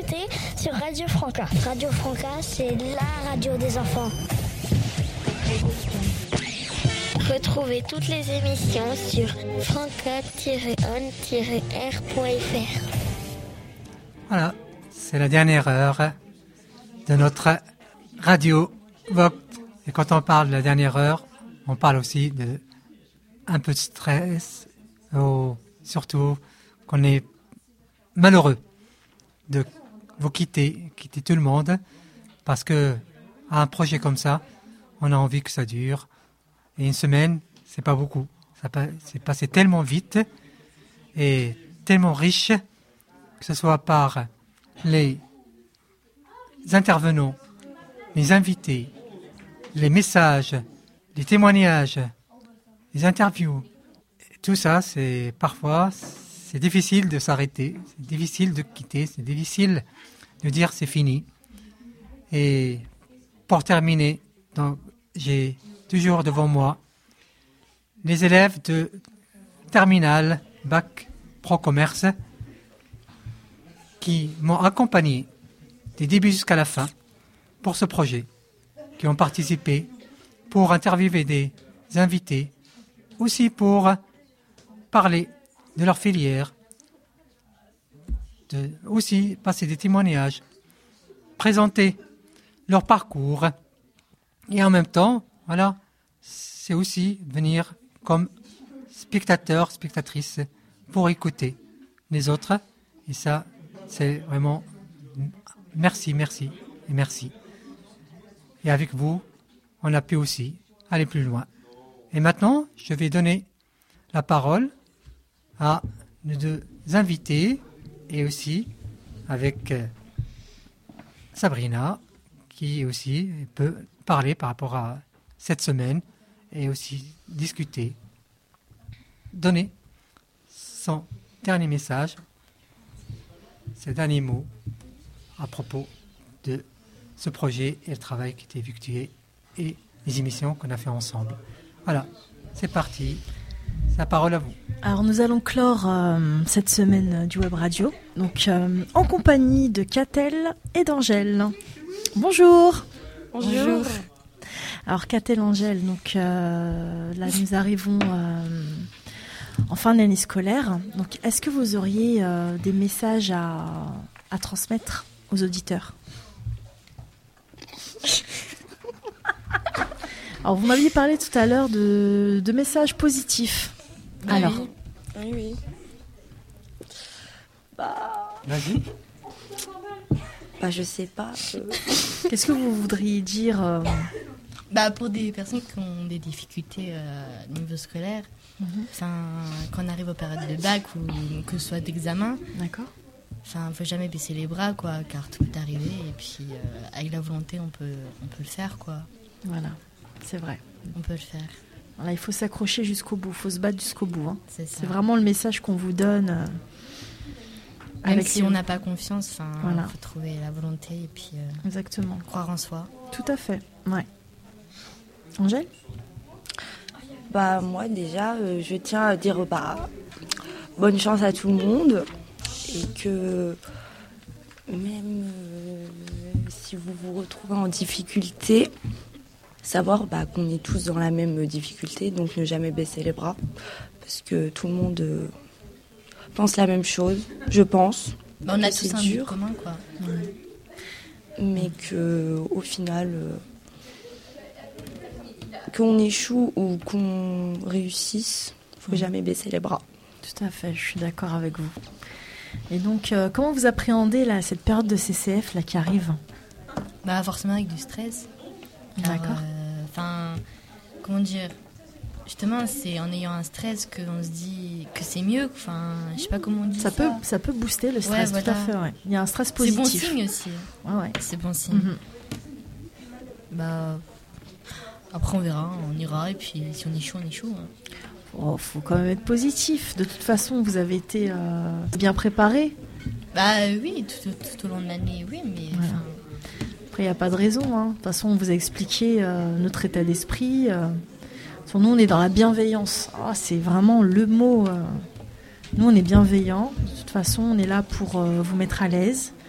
écouter sur Radio Franca. Radio Franca, c'est la radio des enfants. Retrouvez toutes les émissions sur franca-on-r.fr. Voilà, c'est la dernière heure de notre radio Vogt. Et quand on parle de la dernière heure, on parle aussi de un peu de stress, surtout qu'on est malheureux de vous quitter tout le monde, parce que à un projet comme ça, on a envie que ça dure. Et une semaine, c'est pas beaucoup. C'est passé tellement vite et tellement riche, que ce soit par les intervenants, les invités, les messages, les témoignages, les interviews. Tout ça, c'est difficile de s'arrêter, c'est difficile de quitter, c'est difficile de dire c'est fini. Et pour terminer, donc, j'ai toujours devant moi les élèves de terminale bac pro commerce qui m'ont accompagné des débuts jusqu'à la fin pour ce projet, qui ont participé pour interviewer des invités, aussi pour parler de leur filière, aussi passer des témoignages, présenter leur parcours, et en même temps, voilà, c'est aussi venir comme spectateur, spectatrice, pour écouter les autres. Et ça, c'est vraiment merci, merci et merci. Et avec vous, on a pu aussi aller plus loin. Et maintenant, je vais donner la parole à nos deux invités et aussi avec Sabrina, qui aussi peut parler par rapport à cette semaine et aussi discuter, donner son dernier message, ses derniers mots à propos de ce projet et le travail qui a été effectué et les émissions qu'on a fait ensemble. Voilà, c'est parti. La parole à vous. Alors nous allons clore cette semaine du Web Radio, donc en compagnie de Catel et d'Angèle. Bonjour. Bonjour. Alors Catel, Angèle, donc là nous arrivons en fin d'année scolaire. Donc est-ce que vous auriez des messages à transmettre aux auditeurs? Alors vous m'aviez parlé tout à l'heure de messages positifs. Oui, Alors. Oui. Vas-y. Je sais pas. Qu'est-ce que vous voudriez dire Pour des personnes qui ont des difficultés au niveau scolaire, quand on arrive aux périodes de bac ou que ce soit d'examen, D'accord. Faut jamais baisser les bras, quoi, car tout peut arriver. Et puis, avec la volonté, on peut le faire, quoi. Voilà, c'est vrai. On peut le faire. Voilà, il faut s'accrocher jusqu'au bout, il faut se battre jusqu'au bout. Hein. C'est vraiment le message qu'on vous donne. Même si on n'a pas confiance, voilà. Faut trouver la volonté et puis Exactement. croire en soi. Tout à fait, ouais. Angèle ? Moi déjà, je tiens à dire bonne chance à tout le monde et que même si vous vous retrouvez en difficulté, savoir qu'on est tous dans la même difficulté, donc ne jamais baisser les bras parce que tout le monde pense la même chose, je pense. On a tous un but commun, quoi. Mais qu'au final, qu'on échoue ou qu'on réussisse, il ne faut jamais baisser les bras. Tout à fait, je suis d'accord avec vous. Et donc, comment vous appréhendez là, cette période de CCF là, qui arrive ? Forcément avec du stress. D'accord. Comment dire ? Justement, c'est en ayant un stress qu'on se dit que c'est mieux. Je sais pas comment on dit ça. Ça peut booster le stress, ouais, tout à fait. Ouais. Il y a un stress positif. C'est bon signe aussi. Ouais. C'est bon signe. Après, on verra, on ira. Et puis, si on échoue, on échoue. Faut quand même être positif. De toute façon, vous avez été bien préparé. Oui, tout au long de l'année, oui. Mais voilà. Après, il n'y a pas de raison. Hein. De toute façon, on vous a expliqué notre état d'esprit. Nous, on est dans la bienveillance. C'est vraiment le mot. Nous, on est bienveillants. De toute façon, on est là pour vous mettre à l'aise,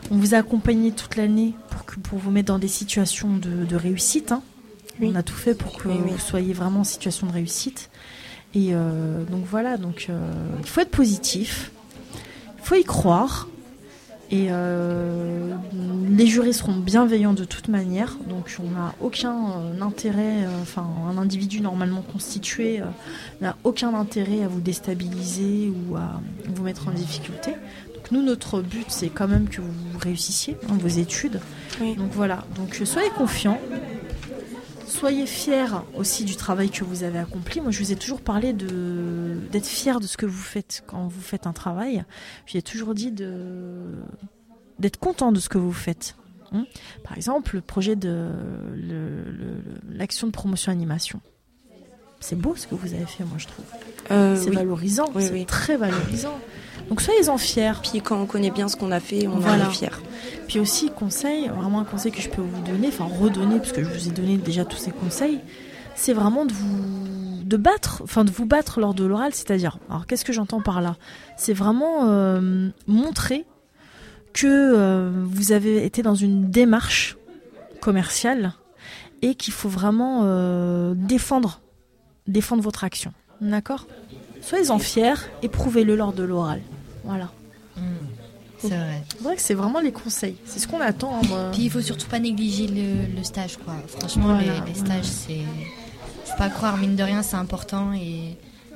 On vous a accompagné toute l'année pour vous mettre dans des situations de réussite. Hein. Oui. On a tout fait pour que vous soyez vraiment en situation de réussite. Et donc voilà, il faut être positif, il faut y croire. Et les jurés seront bienveillants de toute manière, donc on n'a aucun intérêt, un individu normalement constitué n'a aucun intérêt à vous déstabiliser ou à vous mettre en difficulté. Donc nous, notre but, c'est quand même que vous réussissiez vos études. Oui. Donc voilà, donc soyez confiants. Soyez fiers aussi du travail que vous avez accompli. Moi, je vous ai toujours parlé d'être fiers de ce que vous faites quand vous faites un travail. J'ai toujours dit d'être content de ce que vous faites. Par exemple, le projet de l'action de promotion animation. C'est beau ce que vous avez fait, moi, je trouve. C'est valorisant, c'est très valorisant. Donc, soyez-en fiers. Puis quand on connaît bien ce qu'on a fait, on en est fiers. Puis aussi, vraiment un conseil que je peux vous donner, redonner, parce que je vous ai donné déjà tous ces conseils, c'est vraiment de vous battre lors de l'oral. C'est-à-dire, alors qu'est-ce que j'entends par là ? C'est vraiment montrer que vous avez été dans une démarche commerciale et qu'il faut vraiment défendre votre action. D'accord ? Soyez-en fiers et prouvez-le lors de l'oral. Voilà. C'est vrai. C'est vrai que c'est vraiment les conseils. C'est ce qu'on attend. Puis il faut surtout pas négliger le stage, quoi. Franchement, voilà, les stages, c'est... Faut pas croire, mine de rien, c'est important et...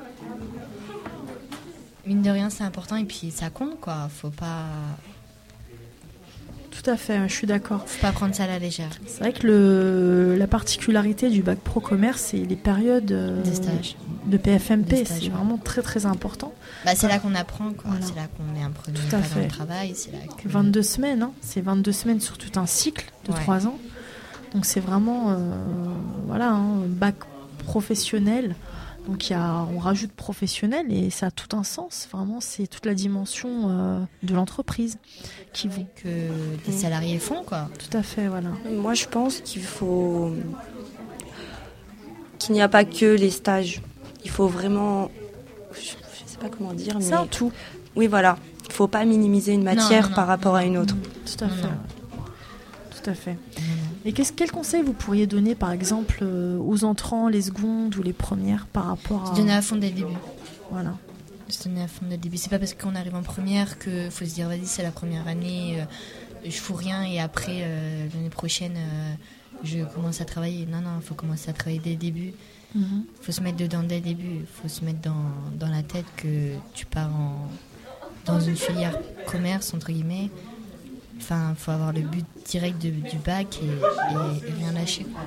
Mine de rien, c'est important et puis ça compte, quoi. Faut pas... Tout à fait, je suis d'accord. Faut pas prendre ça à la légère. C'est vrai que la particularité du bac pro commerce, c'est les périodes des stages. De PFMP. C'est vraiment très très important. C'est là qu'on apprend, quoi. Voilà. C'est là qu'on est un premier pas dans le travail. C'est là que... 22 semaines, hein. C'est 22 semaines sur tout un cycle de 3 ans. Donc c'est vraiment bac professionnel. Donc on rajoute professionnel et ça a tout un sens. Vraiment, c'est toute la dimension de l'entreprise que les salariés font, quoi. Tout à fait, voilà. Moi, je pense qu'il n'y a pas que les stages. Il faut vraiment, je sais pas comment dire, mais c'est un tout. Oui, voilà. Il faut pas minimiser une matière par rapport à une autre. Tout à fait. Tout à fait. Et quel conseil vous pourriez donner, par exemple, aux entrants, les secondes ou les premières par rapport à... Se donner à fond dès le début. Voilà. Se donner à fond dès le début. C'est pas parce qu'on arrive en première qu'il faut se dire, vas-y, c'est la première année, je fous rien et après, l'année prochaine, je commence à travailler. Non, il faut commencer à travailler dès le début. Il faut se mettre dedans dès le début. Il faut se mettre dans la tête que tu pars dans une filière commerce, entre guillemets. Enfin, il faut avoir le but direct du bac et rien lâcher, quoi.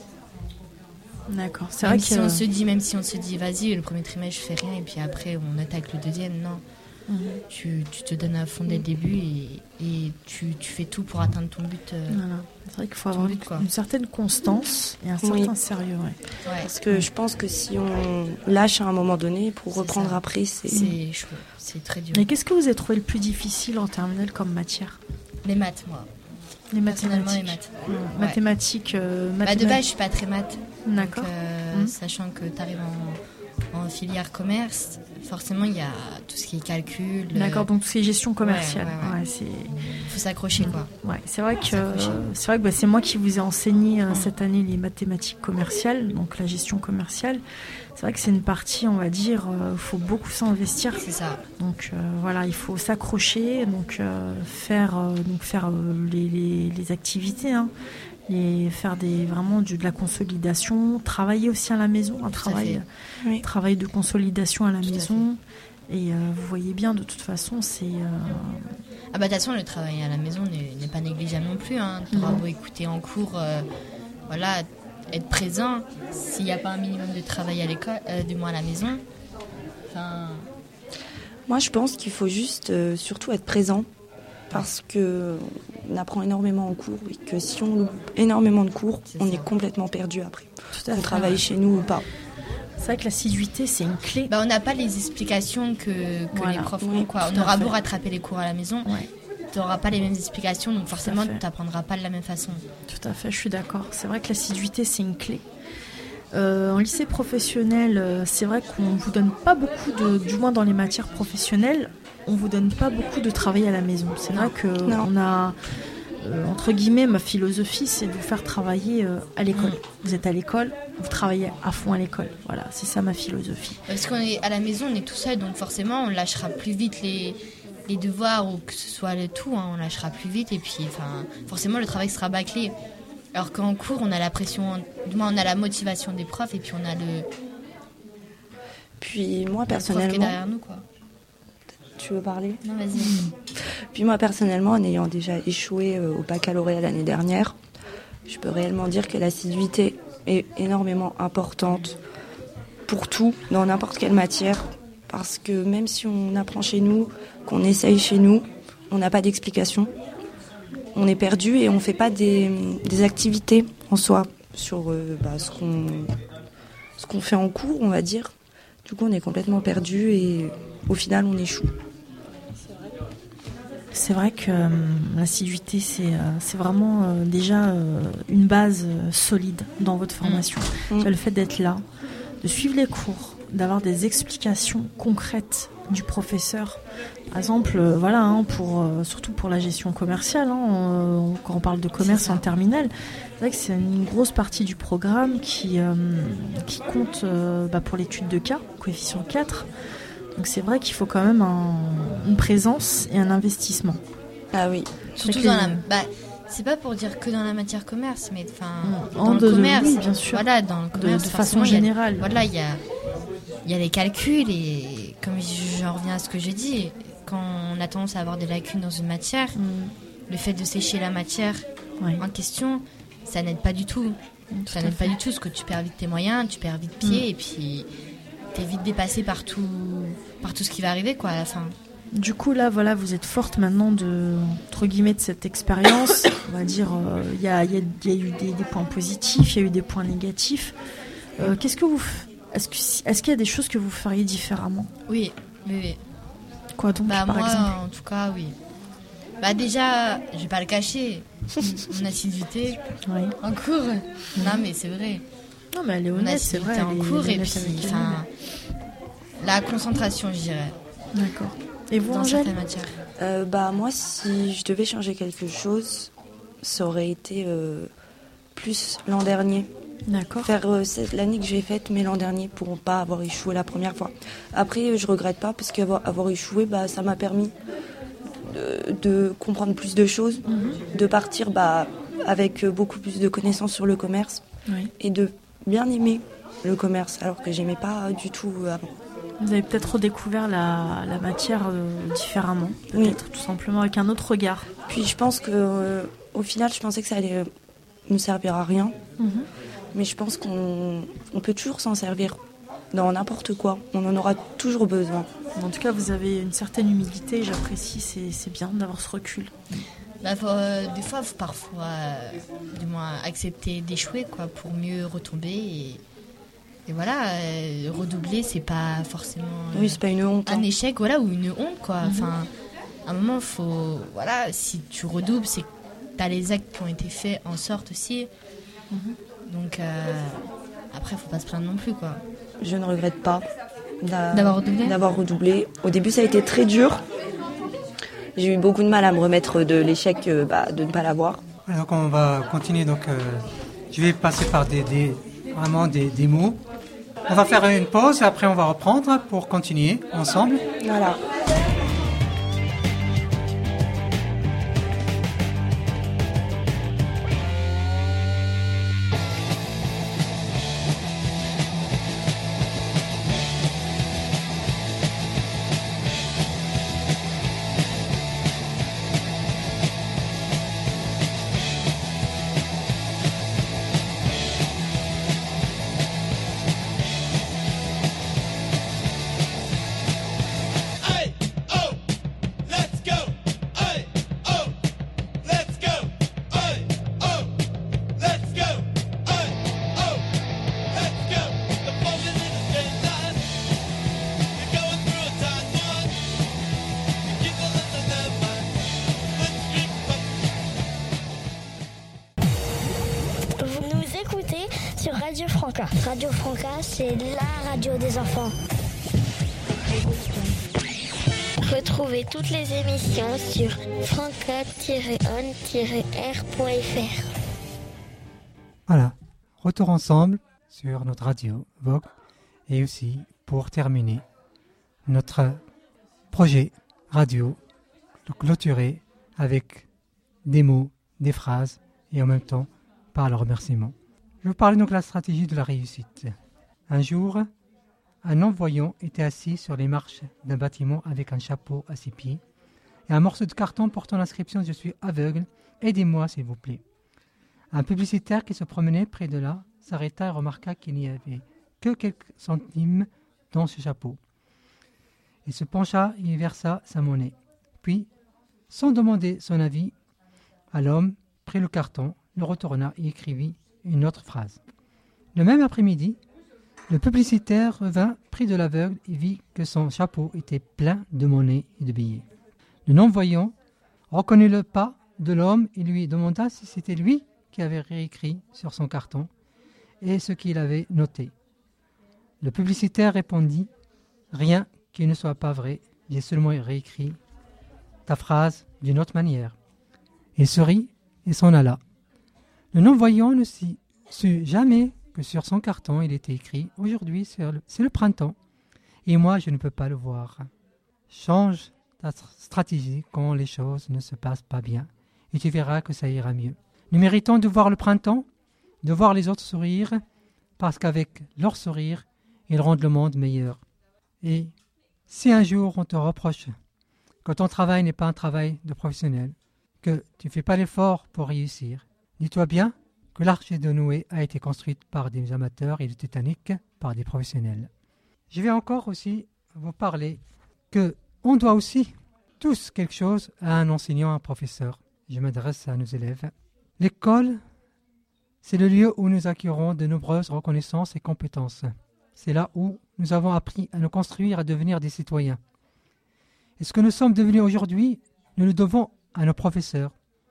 D'accord. C'est même vrai si on se dit, vas-y, le premier trimestre, je fais rien, et puis après, on attaque le deuxième. Non. Tu te donnes à fond dès le début et tu fais tout pour atteindre ton but. Voilà. C'est vrai qu'il faut avoir une certaine constance et un certain sérieux. Ouais. Parce que je pense que si on lâche à un moment donné, pour reprendre après, c'est chaud. C'est très dur. Mais qu'est-ce que vous avez trouvé le plus difficile en terminale comme matière ? Les maths, moi. Les mathématiques. Les maths. Mathématiques. De base, je suis pas très maths. D'accord. Donc, sachant que tu arrives en filière commerce, forcément, il y a tout ce qui est calcul. D'accord, donc c'est gestion commerciale. Il faut s'accrocher, quoi. Ouais, c'est vrai que c'est moi qui vous ai enseigné cette année les mathématiques commerciales, donc la gestion commerciale. C'est vrai que c'est une partie, on va dire, faut beaucoup s'investir. C'est ça. Donc il faut s'accrocher, donc faire les activités, faire vraiment de la consolidation, travailler aussi à la maison, travail de consolidation à la maison. Et vous voyez bien, de toute façon, c'est... de toute façon, le travail à la maison n'est pas négligeable non plus. Tu auras beau écouter en cours, être présent. S'il n'y a pas un minimum de travail à l'école, du moins à la maison. Moi, je pense qu'il faut juste surtout être présent. Parce qu'on apprend énormément en cours et que si on loupe énormément de cours, on est complètement perdu après. On travaille chez nous ou pas. C'est vrai que l'assiduité, c'est une clé. On n'a pas les explications que les profs ont. On aura beau rattraper les cours à la maison, tu n'auras pas les mêmes explications, donc forcément, tu n'apprendras pas de la même façon. Tout à fait, je suis d'accord. C'est vrai que l'assiduité, c'est une clé. En lycée professionnel, c'est vrai qu'on ne vous donne pas beaucoup, du moins dans les matières professionnelles, on vous donne pas beaucoup de travail à la maison. C'est vrai que Non. on a entre guillemets, ma philosophie, c'est de vous faire travailler à l'école. Vous êtes à l'école, vous travaillez à fond à l'école. Voilà, c'est ça ma philosophie. Parce qu'on est à la maison, on est tout seul, donc forcément, on lâchera plus vite les devoirs ou que ce soit le tout, hein, on lâchera plus vite et puis forcément le travail sera bâclé. Alors qu'en cours, on a la pression, du moins on a la motivation des profs et puis on a Puis moi le prof qui est personnellement, derrière nous, quoi. tu veux parler? Non, vas-y. Puis moi personnellement, en ayant déjà échoué au baccalauréat l'année dernière, je peux réellement dire que l'assiduité est énormément importante pour tout, dans n'importe quelle matière. Parce que même si on apprend chez nous, qu'on essaye chez nous, on n'a pas d'explication. On est perdu et on ne fait pas des activités en soi sur ce qu'on fait en cours, on va dire. Du coup, on est complètement perdu et au final, on échoue. C'est vrai que l'assiduité, c'est vraiment déjà une base solide dans votre formation. Le fait d'être là, de suivre les cours, d'avoir des explications concrètes du professeur. Par exemple, surtout pour la gestion commerciale, quand on parle de commerce en terminale, c'est vrai que c'est une grosse partie du programme qui compte pour l'étude de cas, coefficient 4. Donc c'est vrai qu'il faut quand même une présence et un investissement. Ah oui. Surtout c'est pas pour dire que dans la matière commerce, mais dans le commerce, commerce, oui, bien sûr. Voilà, dans le commerce, de façon générale. Il y a les calculs et comme j'en reviens à ce que j'ai dit, quand on a tendance à avoir des lacunes dans une matière, le fait de sécher la matière en question, ça n'aide pas du tout. Ça n'aide pas du tout parce que tu perds vite tes moyens, tu perds vite pied et puis t'es vite dépassé par tout ce qui va arriver quoi à la fin. Du coup là vous êtes forte maintenant entre guillemets de cette expérience. On va dire il y a eu des points positifs, il y a eu des points négatifs. Est-ce qu'il y a des choses que vous feriez différemment? Oui. Quoi donc par moi, exemple? En tout cas oui. Déjà, je vais pas le cacher, mon assiduité en cours. Non mais c'est vrai. Non mais elle est honnête, c'est vrai. En cours et puis la concentration, je dirais. D'accord. Et vous, dans Angèle? certaines matières. Moi, si je devais changer quelque chose, ça aurait été plus l'an dernier. D'accord. Faire l'année que j'ai faite, mais l'an dernier, pour ne pas avoir échoué la première fois. Après, je regrette pas, parce qu'avoir échoué, ça m'a permis de comprendre plus de choses, de partir avec beaucoup plus de connaissances sur le commerce et de bien aimer le commerce, alors que j'aimais pas du tout avant. Vous avez peut-être redécouvert la matière différemment, peut-être tout simplement avec un autre regard. Puis je pense qu'au final, je pensais que ça allait nous servir à rien, mais je pense qu'on peut toujours s'en servir dans n'importe quoi. On en aura toujours besoin. En tout cas, vous avez une certaine humilité, j'apprécie, c'est bien d'avoir ce recul. Des fois, faut parfois, du moins, accepter d'échouer quoi, pour mieux retomber et voilà, redoubler, c'est pas forcément c'est pas une honte. Un échec, ou une honte, quoi. À un moment, si tu redoubles, c'est que t'as les actes qui ont été faits en sorte aussi. Donc, après, faut pas se plaindre non plus, quoi. Je ne regrette pas d'avoir redoublé. Au début, ça a été très dur. J'ai eu beaucoup de mal à me remettre de l'échec de ne pas l'avoir. Donc, on va continuer. Donc, je vais passer par vraiment des mots. On va faire une pause, après on va reprendre pour continuer ensemble. Voilà. Sur Radio Franca. Radio Franca, c'est la radio des enfants. Retrouvez toutes les émissions sur franca-on-r.fr. Voilà, retour ensemble sur notre radio Vogue et aussi pour terminer notre projet radio clôturé avec des mots, des phrases et en même temps par le remerciement. Je vous parle donc de la stratégie de la réussite. Un jour, un non-voyant était assis sur les marches d'un bâtiment avec un chapeau à ses pieds et un morceau de carton portant l'inscription « Je suis aveugle, aidez-moi s'il vous plaît ». Un publicitaire qui se promenait près de là s'arrêta et remarqua qu'il n'y avait que quelques centimes dans ce chapeau. Il se pencha et y versa sa monnaie. Puis, sans demander son avis à l'homme, prit le carton, le retourna et écrivit une autre phrase. Le même après-midi, le publicitaire revint près de l'aveugle et vit que son chapeau était plein de monnaie et de billets. Le non-voyant reconnut le pas de l'homme et lui demanda si c'était lui qui avait réécrit sur son carton et ce qu'il avait noté. Le publicitaire répondit « Rien qui ne soit pas vrai, j'ai seulement réécrit ta phrase d'une autre manière. » Il sourit et s'en alla. Le non-voyant ne sut jamais que sur son carton il était écrit « Aujourd'hui c'est le printemps et moi je ne peux pas le voir. » Change ta stratégie quand les choses ne se passent pas bien et tu verras que ça ira mieux. Nous méritons de voir le printemps, de voir les autres sourire, parce qu'avec leur sourire, ils rendent le monde meilleur. Et si un jour on te reproche que ton travail n'est pas un travail de professionnel, que tu ne fais pas l'effort pour réussir, dis-toi bien que l'Arche de Noé a été construite par des amateurs et le Titanic par des professionnels. Je vais encore aussi vous parler qu'on doit aussi tous quelque chose à un enseignant, à un professeur. Je m'adresse à nos élèves. L'école, c'est le lieu où nous acquérons de nombreuses reconnaissances et compétences. C'est là où nous avons appris à nous construire, à devenir des citoyens. Et ce que nous sommes devenus aujourd'hui, nous le devons à nos professeurs,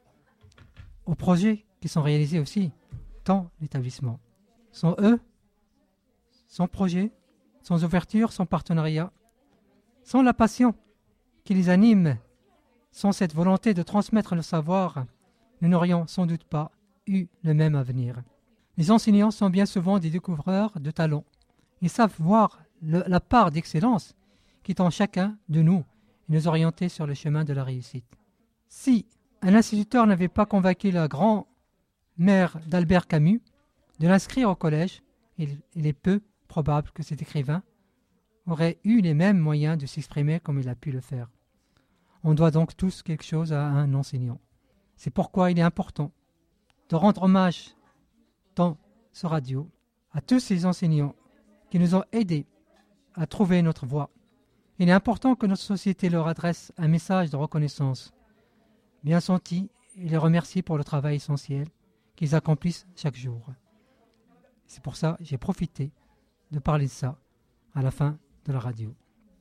aux projets qui sont réalisés aussi dans l'établissement. Sans eux, sans projet, sans ouverture, sans partenariat, sans la passion qui les anime, sans cette volonté de transmettre le savoir, nous n'aurions sans doute pas eu le même avenir. Les enseignants sont bien souvent des découvreurs de talents. Ils savent voir la part d'excellence qui est en chacun de nous et nous orienter sur le chemin de la réussite. Si un instituteur n'avait pas convaincu la grand-mère d'Albert Camus de l'inscrire au collège, il est peu probable que cet écrivain aurait eu les mêmes moyens de s'exprimer comme il a pu le faire. On doit donc tous quelque chose à un enseignant. C'est pourquoi il est important de rendre hommage dans ce radio à tous ces enseignants qui nous ont aidés à trouver notre voie. Il est important que notre société leur adresse un message de reconnaissance bien senti et les remercie pour le travail essentiel qu'ils accomplissent chaque jour. C'est pour ça que j'ai profité de parler de ça à la fin de la radio.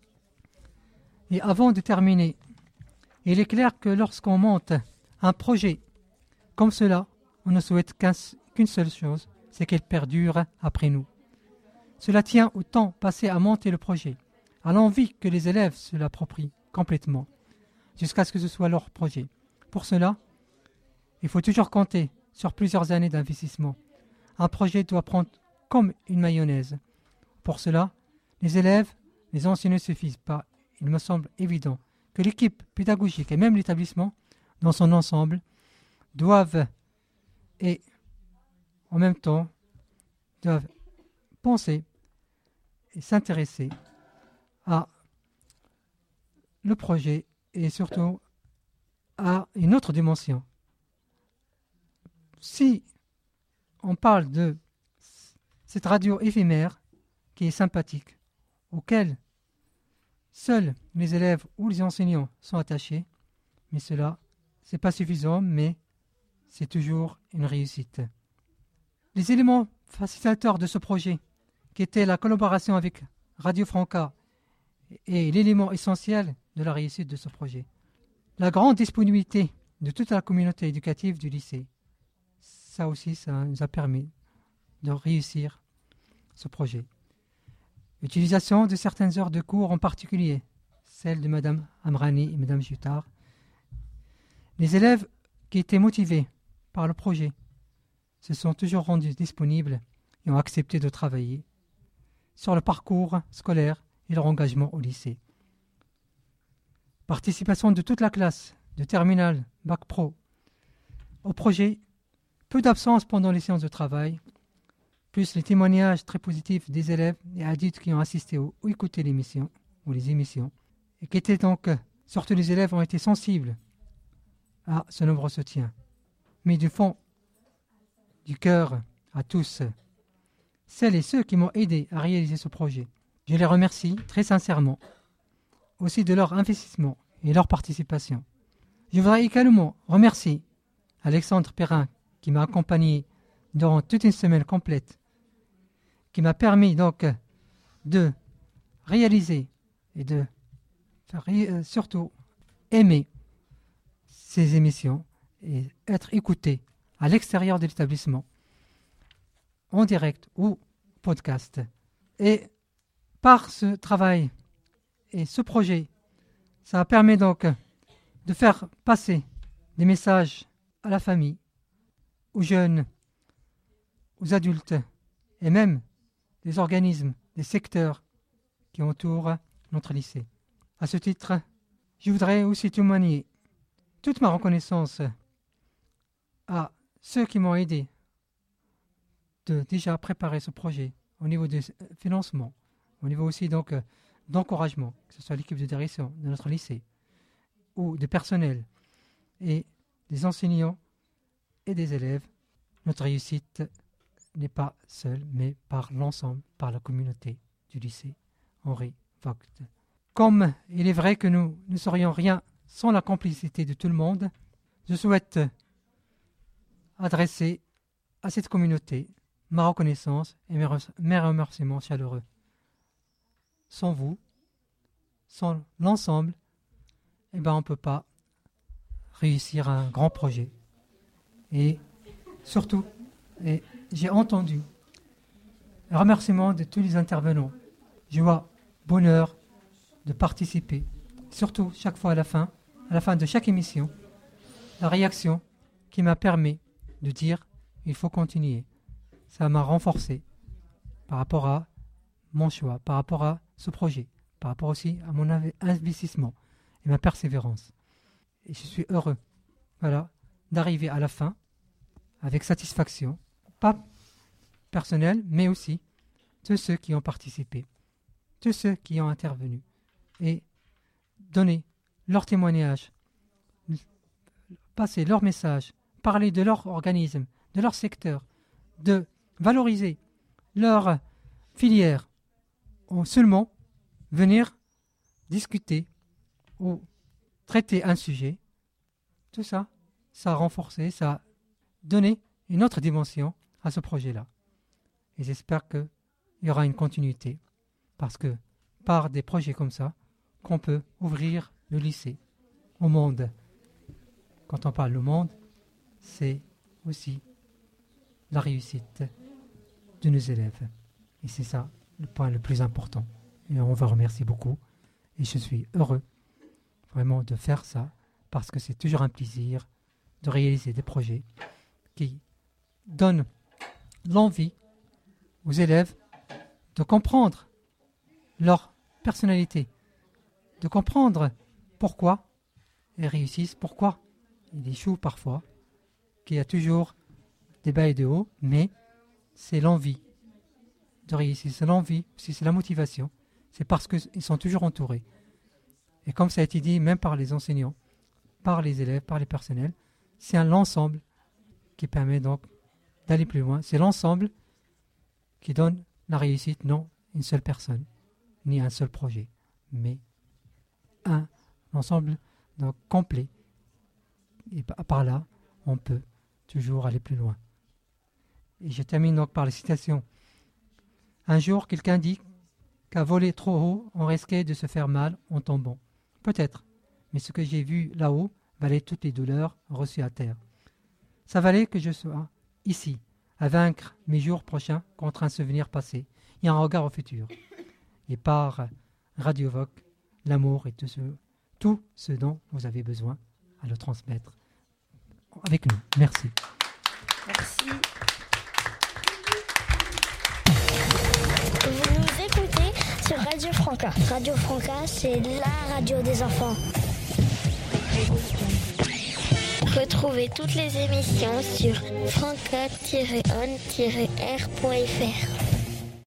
Et avant de terminer, il est clair que lorsqu'on monte un projet comme cela, on ne souhaite qu'une seule chose, c'est qu'elle perdure après nous. Cela tient au temps passé à monter le projet, à l'envie que les élèves se l'approprient complètement, jusqu'à ce que ce soit leur projet. Pour cela, il faut toujours compter sur plusieurs années d'investissement. Un projet doit prendre comme une mayonnaise. Pour cela, les élèves, les enseignants ne suffisent pas. Il me semble évident que l'équipe pédagogique et même l'établissement, dans son ensemble, doivent et en même temps doivent penser et s'intéresser à le projet et surtout à une autre dimension. Si on parle de cette radio éphémère qui est sympathique, auquel seuls les élèves ou les enseignants sont attachés, mais cela, c'est pas suffisant, mais c'est toujours une réussite. Les éléments facilitateurs de ce projet, qui était la collaboration avec Radio Franca, est l'élément essentiel de la réussite de ce projet. La grande disponibilité de toute la communauté éducative du lycée, ça aussi, ça nous a permis de réussir ce projet. L'utilisation de certaines heures de cours en particulier, celle de Madame Amrani et Madame Jutard. Les élèves qui étaient motivés par le projet se sont toujours rendus disponibles et ont accepté de travailler sur le parcours scolaire et leur engagement au lycée. Participation de toute la classe, de terminale, bac pro, au projet, peu d'absence pendant les séances de travail, plus les témoignages très positifs des élèves et adultes qui ont assisté ou écouté l'émission, ou les émissions, et qui étaient donc, surtout les élèves, ont été sensibles à ce nombreux soutien. Mais du fond du cœur à tous, celles et ceux qui m'ont aidé à réaliser ce projet, je les remercie très sincèrement, aussi de leur investissement et leur participation. Je voudrais également remercier Alexandre Perrin qui m'a accompagné durant toute une semaine complète, qui m'a permis donc de réaliser et de faire surtout aimer ces émissions et être écouté à l'extérieur de l'établissement, en direct ou podcast. Et par ce travail et ce projet, ça permet donc de faire passer des messages à la famille, aux jeunes, aux adultes et même des organismes, des secteurs qui entourent notre lycée. À ce titre, je voudrais aussi témoigner toute ma reconnaissance à ceux qui m'ont aidé de déjà préparer ce projet au niveau du financement, au niveau aussi donc d'encouragement, que ce soit l'équipe de direction de notre lycée ou du personnel et des enseignants et des élèves. Notre réussite n'est pas seule, mais par l'ensemble, par la communauté du lycée Henri Vogt. Comme il est vrai que nous ne serions rien sans la complicité de tout le monde, je souhaite adresser à cette communauté ma reconnaissance et mes remerciements chaleureux. Sans vous, sans l'ensemble, on ne peut pas réussir un grand projet. Et surtout, j'ai entendu le remerciement de tous les intervenants. Joie, bonheur de participer. Surtout, chaque fois à la fin de chaque émission, la réaction qui m'a permis de dire il faut continuer. Ça m'a renforcé par rapport à mon choix, par rapport à ce projet, par rapport aussi à mon investissement et ma persévérance. Et je suis heureux, d'arriver à la fin avec satisfaction, pas personnelle, mais aussi tous ceux qui ont participé, tous ceux qui ont intervenu et donné leur témoignage, passer leur message, parler de leur organisme, de leur secteur, de valoriser leur filière, ou seulement venir discuter ou traiter un sujet. Tout ça, ça a renforcé, ça a donné une autre dimension à ce projet-là. Et j'espère qu'il y aura une continuité, parce que par des projets comme ça, qu'on peut ouvrir le lycée au monde. Quand on parle du monde, c'est aussi la réussite de nos élèves. Et c'est ça le point le plus important. Et on va remercier beaucoup. Et je suis heureux vraiment de faire ça, parce que c'est toujours un plaisir de réaliser des projets qui donnent l'envie aux élèves de comprendre leur personnalité, de comprendre pourquoi ils réussissent, pourquoi ils échouent parfois, qu'il y a toujours des bas et des hauts, mais c'est l'envie de réussir, c'est l'envie, c'est la motivation, c'est parce qu'ils sont toujours entourés. Et comme ça a été dit, même par les enseignants, par les élèves, par les personnels, c'est l'ensemble qui permet donc d'aller plus loin. C'est l'ensemble qui donne la réussite, non une seule personne, ni un seul projet, mais un ensemble donc complet. Et par là, on peut toujours aller plus loin. Et je termine donc par les citations. Un jour, quelqu'un dit qu'à voler trop haut, on risquait de se faire mal en tombant. Peut-être, mais ce que j'ai vu là-haut valait toutes les douleurs reçues à terre. Ça valait que je sois ici, à vaincre mes jours prochains contre un souvenir passé et un regard au futur. Et par Radio Vogt, l'amour et tout ce dont vous avez besoin à le transmettre avec nous. Merci. Merci. Vous nous écoutez sur Radio Franca. Radio Franca, c'est la radio des enfants. Retrouvez toutes les émissions sur franca-on-r.fr.